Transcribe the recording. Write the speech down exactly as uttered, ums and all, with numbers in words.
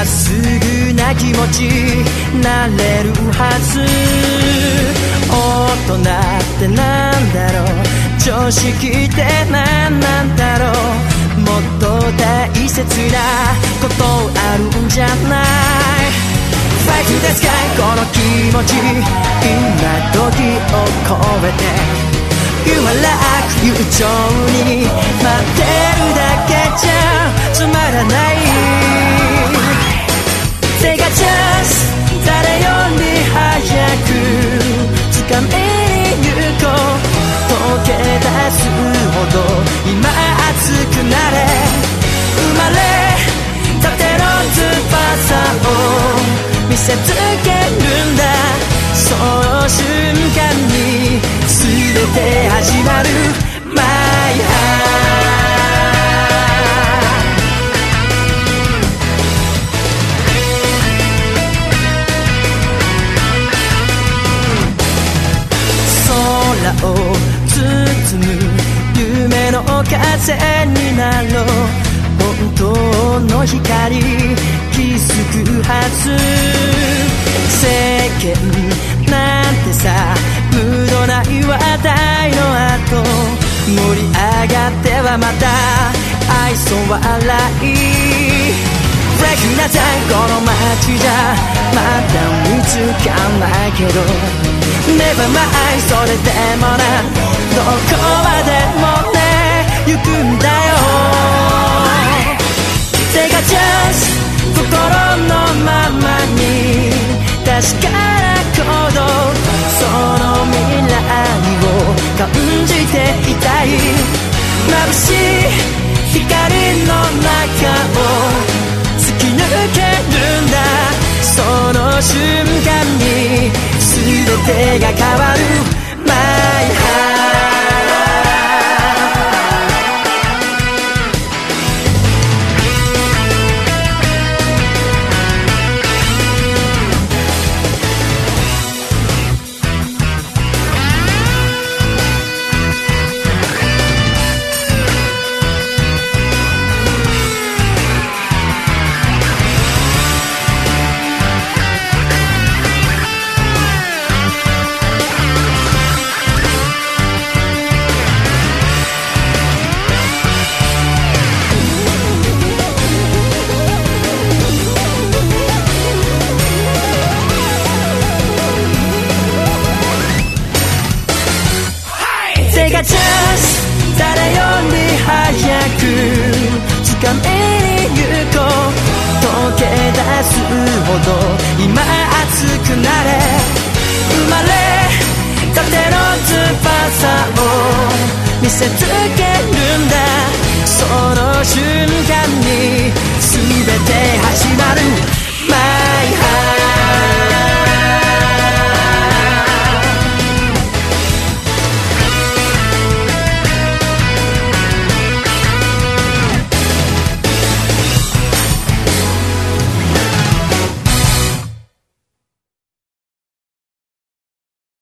っすぐな気持ちなれるはず。大人ってなんだろう、常識ってなんなんだろう、もっと大切なことあるんじゃない。 Fight to the sky この気持ち今時を超えて You are like 悠長に待ってるだけじゃつまらない。 Take a chance 誰より早く掴みに行こう。溶け出すほど今熱くなれ。生まれたての翼を見せつけるんだ。その瞬間に全て始まる My heart。 空を包む夢の風になろう。本当の光気づくはず。世間なんてさ無度ない話題の後盛り上がってはまた愛想笑い。フレッシュなタイこの街じゃまだ見つかんないけど Never mind それでもなどこまでもね行くんだよ。Take a chance 心のままに確かな行動その未来を感じていたい。眩しい光の中を突き抜けるんだ。その瞬間に全てが変わる My heart。Take a chance 誰より早く掴みに行こう。溶け出すほど今熱くなれ。生まれたての翼を見せつけ